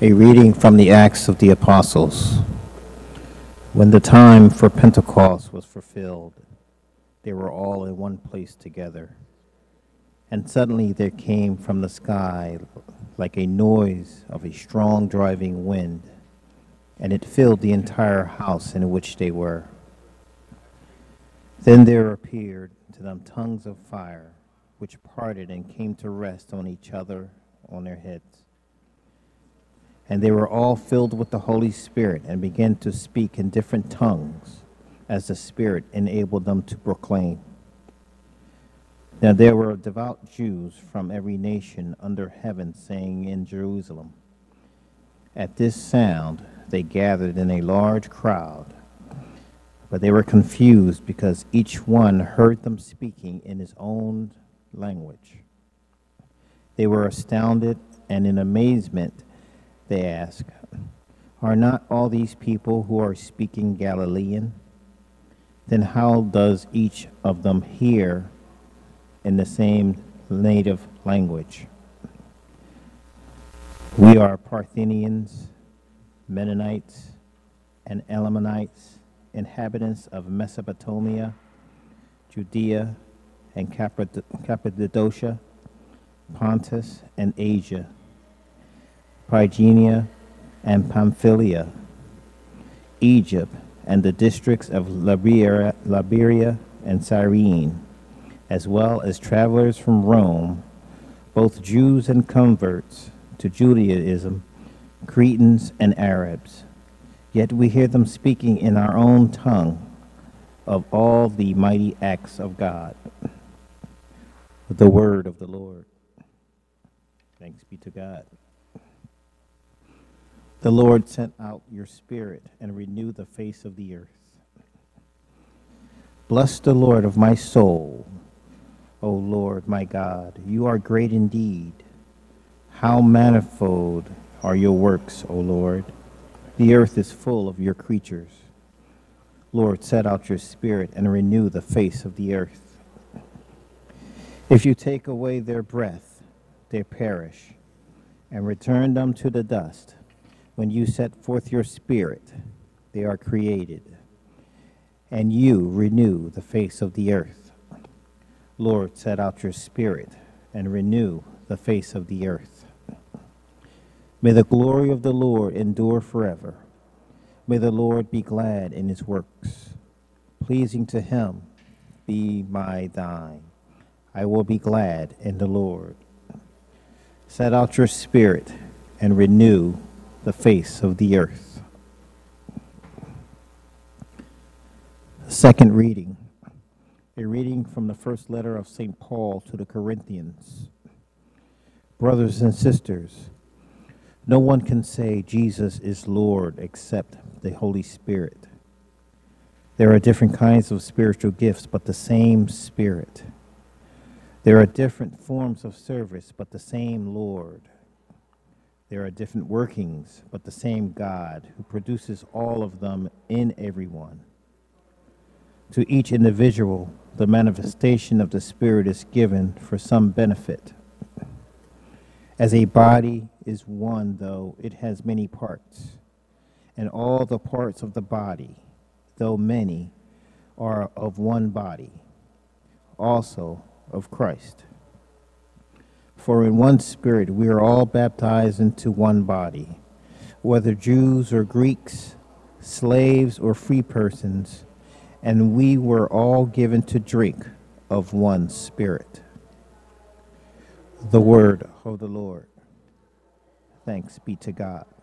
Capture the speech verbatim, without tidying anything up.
A reading from the Acts of the Apostles. When the time for Pentecost was fulfilled, they were all in one place together. And suddenly there came from the sky like a noise of a strong driving wind, and it filled the entire house in which they were. Then there appeared to them tongues of fire, which parted and came to rest on each other on their heads. And they were all filled with the Holy Spirit and began to speak in different tongues as the Spirit enabled them to proclaim. Now there were devout Jews from every nation under heaven staying in Jerusalem. At this sound they gathered in a large crowd, but they were confused because each one heard them speaking in his own language. They were astounded, and in amazement they asked, "Are not all these people who are speaking Galilean? Then how does each of them hear in the same native language? We are Parthians, Mennonites, and Elamites, inhabitants of Mesopotamia, Judea, and Cappadocia, Pontus, and Asia, Phrygia and Pamphylia, Egypt, and the districts of Liberia, Liberia and Cyrene, as well as travelers from Rome, both Jews and converts to Judaism, Cretans and Arabs. Yet we hear them speaking in our own tongue of all the mighty acts of God." The word of the Lord. Thanks be to God. The Lord sent out your Spirit and renewed the face of the earth. Bless the Lord of my soul, O Lord my God. You are great indeed. How manifold are your works, O Lord. The earth is full of your creatures. Lord, set out your Spirit and renew the face of the earth. If you take away their breath, they perish, and return them to the dust. When you set forth your Spirit, they are created, and you renew the face of the earth. Lord, set out your Spirit and renew the face of the earth. May the glory of the Lord endure forever. May the Lord be glad in his works. Pleasing to him be my thine. I will be glad in the Lord. Set out your Spirit and renew the face of the earth. Second reading, a reading from the first letter of Saint Paul to the Corinthians. Brothers and sisters, no one can say Jesus is Lord except the Holy Spirit. There are different kinds of spiritual gifts, but the same Spirit. There are different forms of service, but the same Lord. There are different workings, but the same God who produces all of them in everyone. To each individual, the manifestation of the Spirit is given for some benefit. As a body is one, though it has many parts, and all the parts of the body, though many, are of one body, also of Christ. For in one Spirit we are all baptized into one body, whether Jews or Greeks, slaves or free persons, and we were all given to drink of one Spirit. The word of the Lord. Thanks be to God.